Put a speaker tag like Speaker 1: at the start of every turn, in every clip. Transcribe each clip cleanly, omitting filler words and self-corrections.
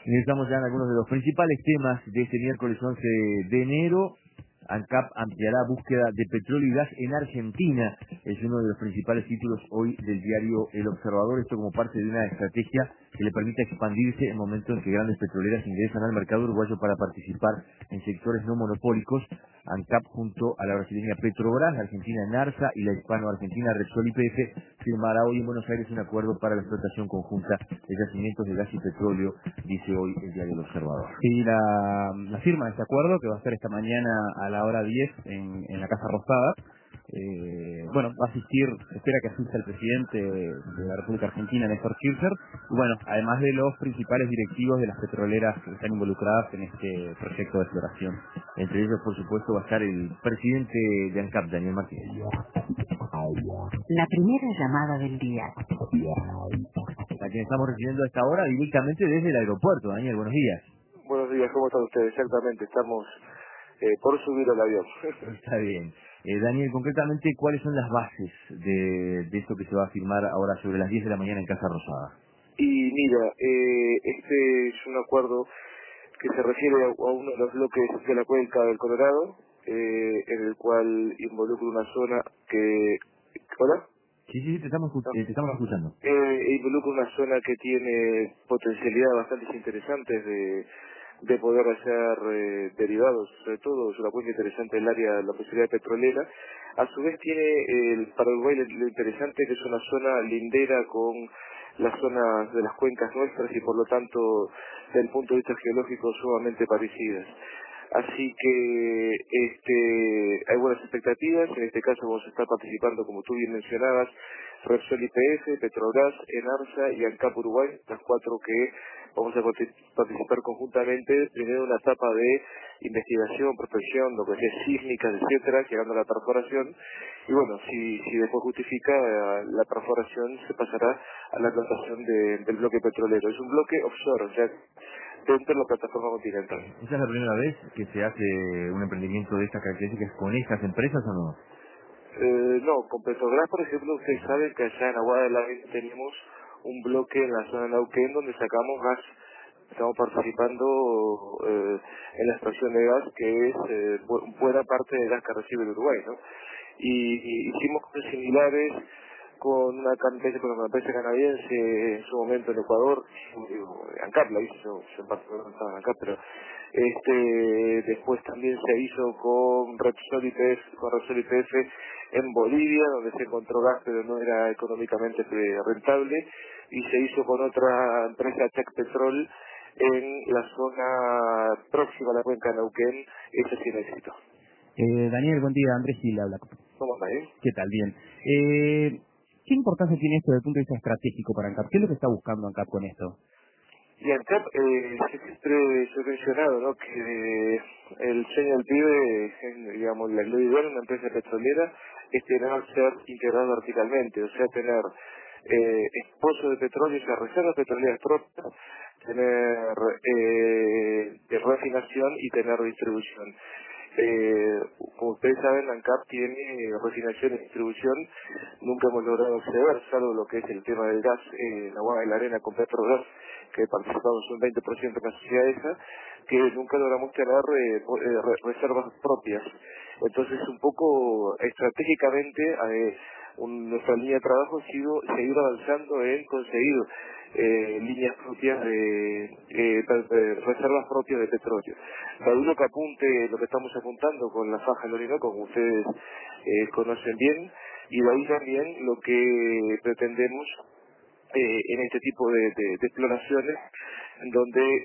Speaker 1: Estamos ya en algunos de los principales temas de este miércoles 11 de enero. ANCAP ampliará búsqueda de petróleo y gas en Argentina. Es uno de los principales títulos hoy del diario El Observador. Esto como parte de una estrategia que le permite expandirse en momentos en que grandes petroleras ingresan al mercado uruguayo para participar en sectores no monopólicos. ANCAP junto a la brasileña Petrobras, la argentina Enarsa y la hispano-argentina Repsol YPF firmará hoy en Buenos Aires un acuerdo para la explotación conjunta de yacimientos de gas y petróleo, dice hoy el diario El Observador.
Speaker 2: Sí, la firma de este acuerdo, que va a ser esta mañana a la hora 10 en la Casa Rosada. Bueno, va a asistir, se espera que asista el presidente de la República Argentina, Néstor Kirchner, y bueno, además de los principales directivos de las petroleras que están involucradas en este proyecto de exploración.
Speaker 1: Entre ellos, por supuesto, va a estar el presidente de ANCAP, Daniel Martínez.
Speaker 3: La primera llamada del día.
Speaker 1: A quien estamos recibiendo a esta hora directamente desde el aeropuerto. Daniel, buenos días.
Speaker 4: Buenos días, ¿cómo están ustedes? Exactamente, estamos por subir al avión.
Speaker 1: Está bien. Daniel, concretamente, ¿cuáles son las bases de esto que se va a firmar ahora sobre las 10 de la mañana en Casa Rosada?
Speaker 4: Y mira, este es un acuerdo que se refiere a uno de los bloques de la cuenca del Colorado, en el cual involucra una zona que... ¿Hola?
Speaker 1: Sí, te estamos escuchando.
Speaker 4: Involucra una zona que tiene potencialidades bastante interesantes de poder hacer derivados, sobre todo es una cuenca interesante el área de la posibilidad petrolera. A su vez tiene para Uruguay lo interesante que es una zona lindera con las zonas de las cuencas nuestras y por lo tanto desde el punto de vista geológico sumamente parecidas. Así que hay buenas expectativas. En este caso vamos a estar participando, como tú bien mencionabas, Repsol YPF, Petrobras, Enarsa y ANCAP Uruguay, las cuatro que vamos a participar conjuntamente, primero en una etapa de investigación, prospección, lo que sea sísmicas, etcétera, llegando a la perforación. Y bueno, si después justifica la perforación, se pasará a la plantación del bloque petrolero. Es un bloque offshore, o sea, dentro de la plataforma continental.
Speaker 1: ¿Esa es la primera vez que se hace un emprendimiento de estas características con estas empresas o no?
Speaker 4: No, con Petrobras, por ejemplo, ustedes saben que allá en Aguada del Lago tenemos un bloque en la zona de Neuquén donde sacamos gas. Estamos participando en la extracción de gas, que es buena parte del gas que recibe el Uruguay, ¿no? Y hicimos cosas similares con una empresa canadiense en su momento en Ecuador. ANCAP la hizo, yo en parte no estaba en ANCAP, pero después también se hizo con Repsol YPF en Bolivia, donde se encontró gas pero no era económicamente rentable, y se hizo con otra empresa, Tech Petrol, en la zona próxima a la cuenca de Neuquén. Eso sí lo éxito.
Speaker 2: Daniel, buen día, Andrés Gil habla.
Speaker 4: ¿Cómo anda,
Speaker 2: ¿Qué tal? Bien. ¿Qué importancia tiene esto desde el punto de vista estratégico para ANCAP? ¿Qué es lo que está buscando ANCAP con esto?
Speaker 4: Y ANCAP, siempre yo he mencionado, ¿no?, que el sueño del pibe, digamos, la gloria de una empresa petrolera es ser integrado verticalmente, o sea, tener pozos de petróleo, o sea, reservas petroleras propias, tener refinación y tener distribución. Como ustedes saben, ANCAP tiene refinación y distribución. Nunca hemos logrado acceder, salvo lo que es el tema del gas en Aguada de la Arena con Petrobras, que participamos un 20% en la sociedad esa, que nunca logramos tener reservas propias. Entonces, un poco estratégicamente, nuestra línea de trabajo ha sido seguir avanzando en conseguir líneas propias de reservas propias de petróleo. Cada uno que apunte lo que estamos apuntando con la faja del Orinoco, como ustedes conocen bien, y de ahí también lo que pretendemos en este tipo de exploraciones, en donde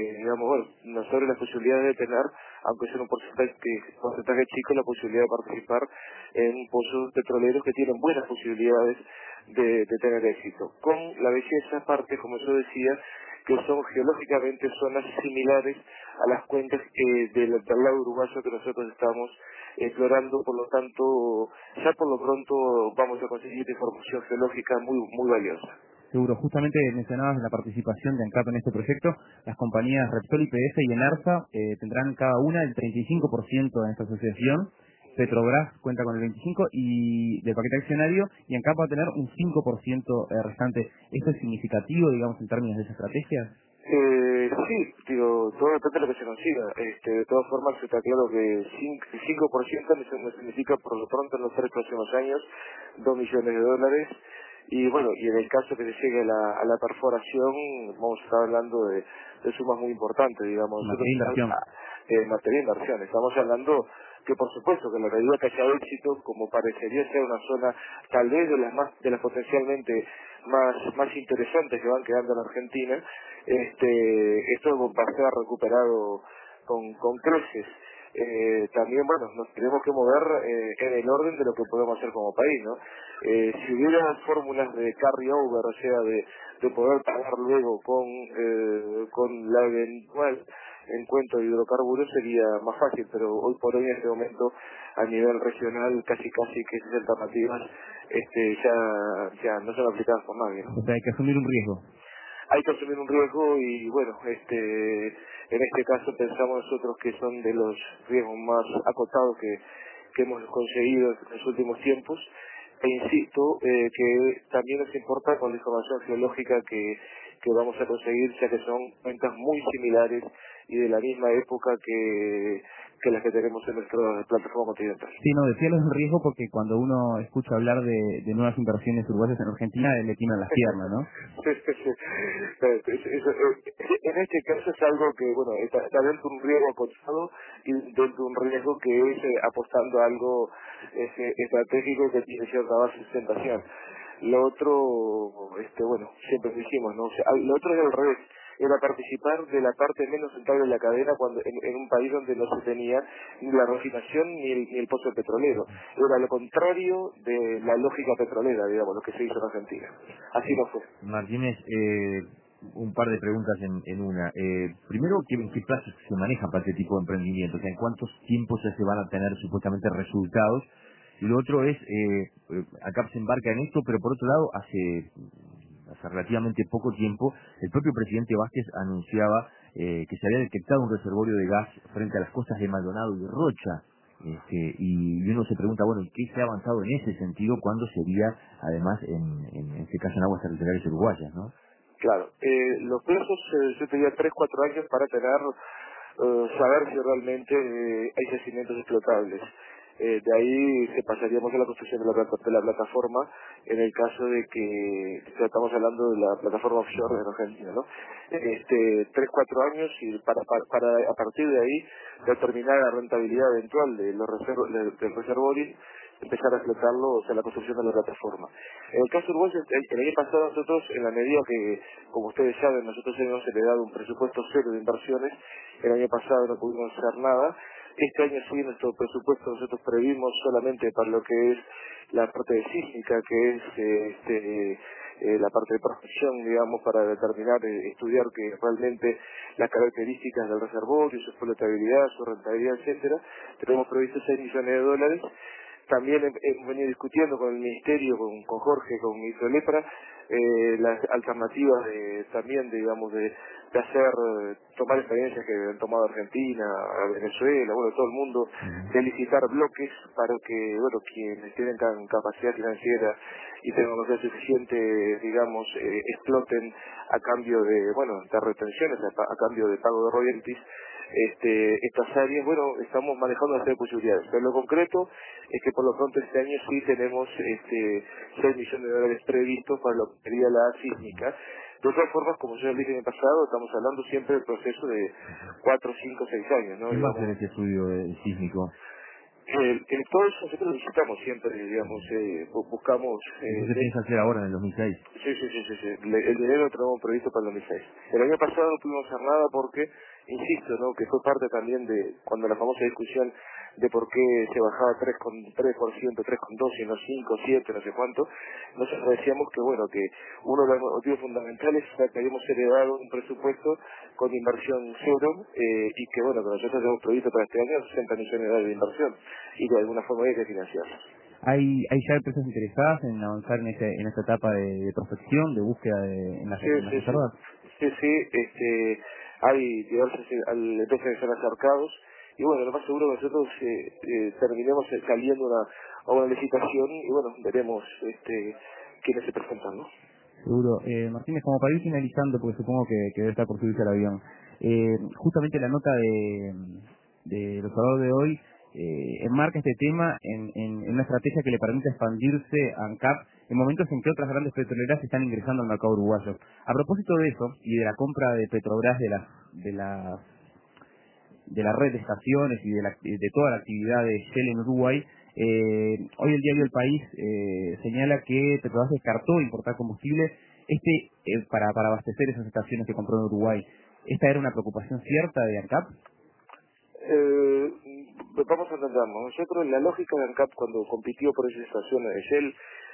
Speaker 4: nos abre la posibilidad de tener, aunque sea un porcentaje chico, la posibilidad de participar en pozos petroleros que tienen buenas posibilidades de tener éxito. Con la belleza aparte, como yo decía, que son geológicamente zonas similares a las cuencas del lado uruguayo que nosotros estamos explorando. Por lo tanto, ya por lo pronto vamos a conseguir información geológica muy valiosa.
Speaker 2: Seguro, justamente mencionabas la participación de ANCAP en este proyecto. Las compañías Repsol YPF y Enarsa tendrán cada una el 35% en esta asociación. Petrobras cuenta con el 25% y del paquete accionario, y ANCAP va a tener un 5% restante. ¿Esto es significativo, digamos, en términos de esa estrategia?
Speaker 4: Sí, digo, todo depende de lo que se consiga. De todas formas, está claro que 5% no significa por lo pronto en los 3 próximos años $2 millones. Y bueno, y en el caso que se llegue a la perforación, vamos a estar hablando de sumas muy importantes, digamos.
Speaker 2: Materia de inversión.
Speaker 4: Materia de inversión. Estamos hablando que por supuesto que en la medida que haya éxito, como parecería ser una zona tal vez de las potencialmente más interesantes que van quedando en Argentina, esto va a ser recuperado con creces. También, bueno, nos tenemos que mover en el orden de lo que podemos hacer como país, ¿no? Si hubiera fórmulas de carry over, o sea, de poder pagar luego con la eventual encuentro de hidrocarburos, sería más fácil, pero hoy por hoy en este momento a nivel regional casi que esas alternativas ya no son aplicadas por nadie, ¿no?
Speaker 2: O sea, hay que asumir un riesgo.
Speaker 4: Hay que asumir un riesgo y bueno, en este caso pensamos nosotros que son de los riesgos más acotados que hemos conseguido en los últimos tiempos. E insisto que también nos importa con la información geológica que vamos a conseguir, ya que son cuentas muy similares y de la misma época que las que tenemos en nuestra plataforma continental.
Speaker 2: Sí, no, decía los riesgo porque cuando uno escucha hablar de nuevas inversiones uruguayas en Argentina, le tiemblan las piernas, ¿no?
Speaker 4: En este caso es algo que, bueno, está dentro de un riesgo acotado y dentro de un riesgo que es apostando a algo estratégico que tiene cierta base de sustentación. Lo otro, bueno, siempre dijimos, ¿no? O sea, lo otro es al revés, era participar de la parte menos rentable de la cadena cuando en un país donde no se tenía ni la refinación ni el pozo petrolero. Era lo contrario de la lógica petrolera, digamos, lo que se hizo en Argentina. Así no fue.
Speaker 1: Martínez, un par de preguntas en una. Primero, ¿qué plazos se manejan para este tipo de emprendimientos? O sea, ¿en cuántos tiempos ya se van a tener supuestamente resultados? Y lo otro es, ANCAP se embarca en esto, pero por otro lado, hace relativamente poco tiempo, el propio presidente Vázquez anunciaba que se había detectado un reservorio de gas frente a las costas de Maldonado y de Rocha. Y uno se pregunta, bueno, ¿y qué se ha avanzado en ese sentido? ¿Cuándo sería, además, en este caso en aguas territoriales uruguayas, no?
Speaker 4: Claro, los plazos, yo tenía 3-4 años para saber si realmente hay yacimientos explotables. De ahí pasaríamos a la construcción de la plataforma en el caso de que estamos hablando de la plataforma offshore de Argentina, ¿no? 3-4 años y para a partir de ahí determinar la rentabilidad eventual de del reservorio, empezar a explotarlo, o sea, la construcción de la plataforma. En el caso uruguayo, el año pasado nosotros, en la medida que, como ustedes saben, nosotros hemos heredado un presupuesto cero de inversiones, el año pasado no pudimos hacer nada. Este año sí, nuestro presupuesto nosotros previmos solamente para lo que es la parte de sísmica, que es la parte de prospección, digamos, para determinar, estudiar que realmente las características del reservorio, su flotabilidad, su rentabilidad, etcétera. Tenemos previsto $6 millones. También hemos venido discutiendo con el Ministerio, con Jorge, con el ministro Lepra, las alternativas también, digamos, de tomar experiencias que han tomado Argentina, Venezuela, bueno, todo el mundo, de licitar bloques para que, bueno, quienes tienen capacidad financiera y tecnología suficiente, digamos, exploten a cambio de, bueno, de retenciones, a cambio de pago de royalties, estas áreas. Bueno, estamos manejando una serie de posibilidades, pero lo concreto es que por lo pronto este año sí tenemos $6 millones previstos para lo que sería la sísmica. De todas formas, como yo dije en el pasado, estamos hablando siempre del proceso de 4, 5, 6 años, ¿no?
Speaker 1: ¿Quién va a hacer este estudio sísmico?
Speaker 4: Todo eso nosotros lo visitamos siempre, digamos, buscamos...
Speaker 1: ¿Eso se piensa hacer ahora en el 2006?
Speaker 4: Sí. El dinero lo tenemos previsto para el 2006. El año pasado no pudimos hacer nada porque, insisto, ¿no?, que fue parte también de cuando la famosa discusión de por qué se bajaba 3,2 y no 5, 7, no sé cuánto. Nosotros decíamos que, bueno, que uno de los motivos fundamentales era que habíamos heredado un presupuesto con inversión cero y que, bueno, que nosotros hemos previsto para este año $60 millones de inversión y de alguna forma hay que financiarlos.
Speaker 2: ¿Hay ya empresas interesadas en avanzar en esta etapa de prospección, de búsqueda en las reservas?
Speaker 4: Sí, hay diversas empresas que se han acercado y bueno, lo más seguro que nosotros terminemos saliendo a una licitación y bueno, veremos quiénes se presentan, ¿no?
Speaker 2: Seguro. Martínez, como para ir finalizando, porque supongo que debe estar por subirse al avión, justamente la nota del Observador de hoy enmarca este tema en una estrategia que le permite expandirse a ANCAP en momentos en que otras grandes petroleras están ingresando al mercado uruguayo. A propósito de eso y de la compra de Petrobras de la red de estaciones y de toda la actividad de Shell en Uruguay, hoy el diario El País señala que Petrobras descartó importar combustible para abastecer esas estaciones que compró en Uruguay. ¿Esta era una preocupación cierta de ANCAP?
Speaker 4: Vamos a entendernos. Nosotros, la lógica de ANCAP cuando compitió por esas estaciones de Shell,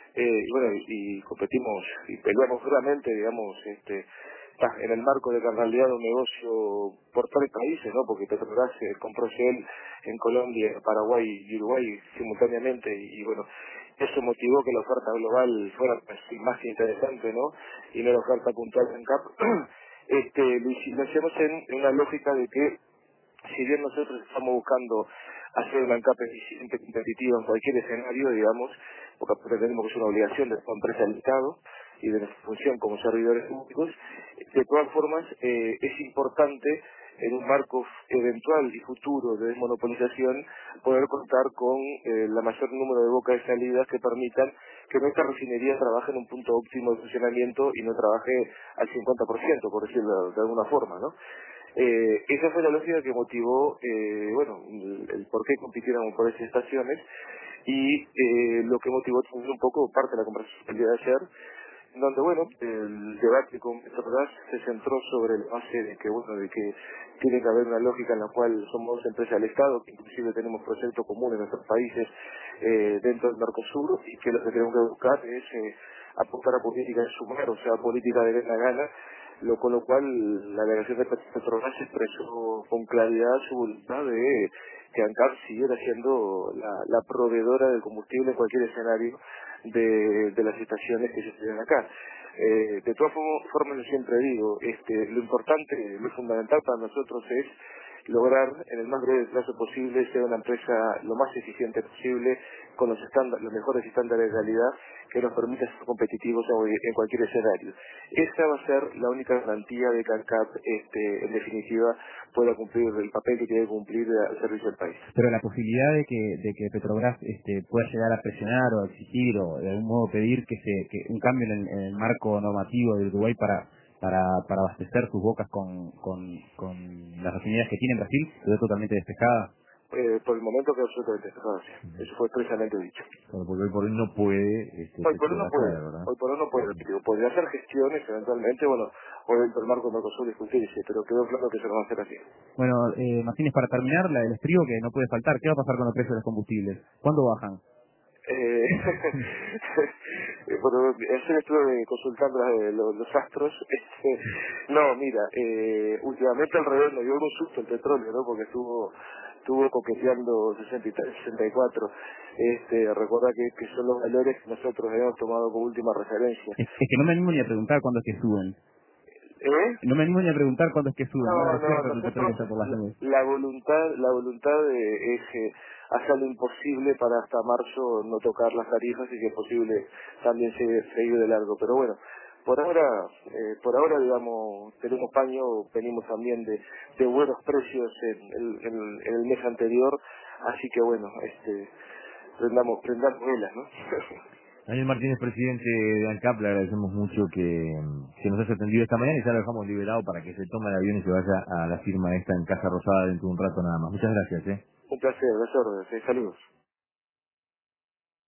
Speaker 4: y competimos y peleamos duramente, digamos, en el marco de que en realidad un negocio por tres países, ¿no? Porque Petrobras compró Shell en Colombia, Paraguay y Uruguay simultáneamente, y bueno, eso motivó que la oferta global fuera más interesante, ¿no? Y no la oferta puntual de ANCAP. Lo hacemos en una lógica de que, si bien nosotros estamos buscando hacer una ANCAP eficiente, competitiva en cualquier escenario, digamos, porque pretendemos que es una obligación de toda empresa del Estado y de nuestra función como servidores públicos, de todas formas es importante en un marco eventual y futuro de desmonopolización poder contar con la mayor número de bocas de salidas que permitan que nuestra refinería trabaje en un punto óptimo de funcionamiento y no trabaje al 50%, por decirlo de alguna forma, ¿no? Esa fue la lógica que motivó, el por qué compitiéramos por esas estaciones, y lo que motivó también un poco parte de la conversación del día de ayer, donde el debate con Petrobras se centró sobre la base de que tiene que haber una lógica en la cual somos empresas del Estado, que inclusive tenemos proyectos comunes en nuestros países dentro del Mercosur, y que lo que tenemos que buscar es apuntar a política de sumar, o sea, política de gana-gana, con lo cual la delegación de Petrobras expresó con claridad su voluntad de que ANCAP siguiera siendo la proveedora del combustible en cualquier escenario de las estaciones que se estudian acá. De todas formas, yo siempre digo, lo importante, lo fundamental para nosotros es lograr en el más breve plazo posible ser una empresa lo más eficiente posible, con los mejores estándares de calidad que nos permita ser competitivos en cualquier escenario. Esa va a ser la única garantía de que ANCAP, en definitiva, pueda cumplir el papel que tiene que cumplir al servicio del país.
Speaker 2: Pero la posibilidad de que Petrobras pueda llegar a presionar o a exigir o de algún modo pedir que un cambio en el marco normativo de Uruguay para abastecer sus bocas con las refinerías que tiene en Brasil, quedó totalmente despejada.
Speaker 4: Por el momento quedó absolutamente despejado, sí. Eso fue expresamente dicho.
Speaker 1: Claro, porque hoy por hoy no puede
Speaker 4: Hoy por hoy no puede,
Speaker 1: ¿verdad?
Speaker 4: hoy por hoy no puede. Digo, podría hacer gestiones eventualmente, o dentro del marco de Mercosur discutirse, pero quedó claro que se lo va a hacer así.
Speaker 2: Bueno, Martínez, para terminar, el estribo que no puede faltar, ¿qué va a pasar con los precios de los combustibles? ¿Cuándo bajan?
Speaker 4: Bueno, ayer estuve consultando los astros. No, mira, últimamente al revés nos dio un susto el petróleo, ¿no? Porque estuvo coqueteando 63, 64. Recuerda que son los valores que nosotros habíamos tomado como última referencia.
Speaker 2: Es que no me animo ni a preguntar cuándo es que suben. No me animo ni a preguntar cuándo es que suben.
Speaker 4: No, nosotros, la voluntad es hacer lo imposible para hasta marzo no tocar las tarifas y que es posible también seguir de largo. Pero bueno, por ahora digamos, tenemos paño, venimos también de buenos precios en el mes anterior, así que bueno, prendamos velas, ¿no?
Speaker 1: Daniel Martínez, presidente de ANCAP, le agradecemos mucho que nos haya atendido esta mañana y ya lo dejamos liberado para que se tome el avión y se vaya a la firma esta en Casa Rosada dentro de un rato nada más. Muchas gracias.
Speaker 4: Un placer, las órdenes, saludos.